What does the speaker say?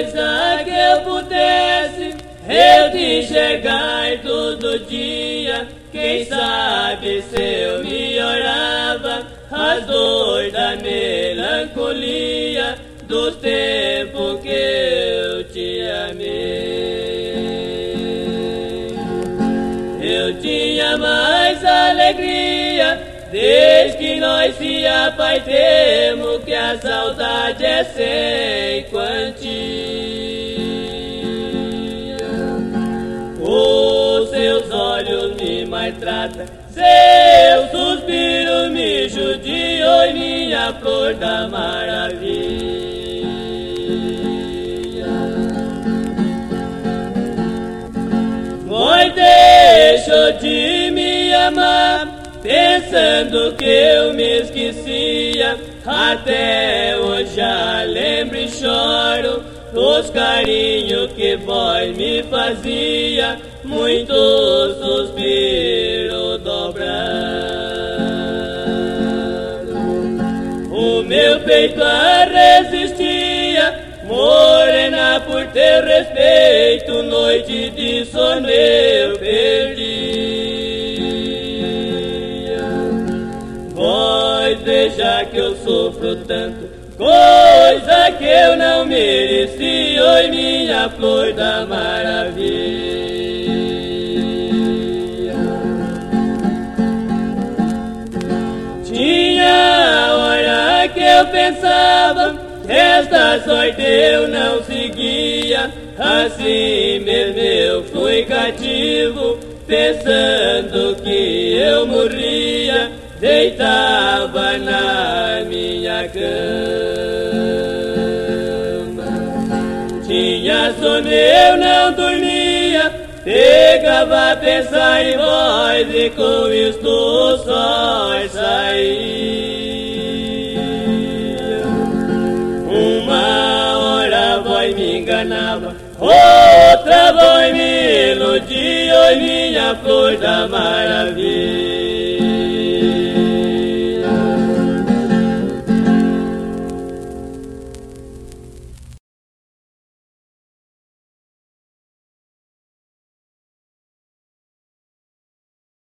coisa que eu pudesse eu te enxergar todo dia. Quem sabe se eu melhorava as dores da melancolia dos tempos que eu te amei. Eu tinha mais alegria desde que nós se apartemos, que a saudade é sem quantia. Os seus olhos me maltratam, seu suspiro me judiou e minha flor da maravilha. Foi deixou de me amar, pensando que eu me esquecia. Até hoje já lembro e choro dos carinhos que vós me fazia, muito suspiro dobrado. O meu peito a resistia, morena por ter respeito, noite de sono eu perdia. Vós veja que eu sofro tanto, coisa que eu não mereci, oi minha flor da maravilha. Tinha hora que eu pensava, esta sorte eu não seguia, assim mesmo eu fui cativo, pensando que eu morria, deitava na minha cama. Tinha sono, eu não dormia, chegava a pensar em vós e com isto o sol saía. Uma hora vós me enganava, outra vós me iludia, oi minha flor da maravilha.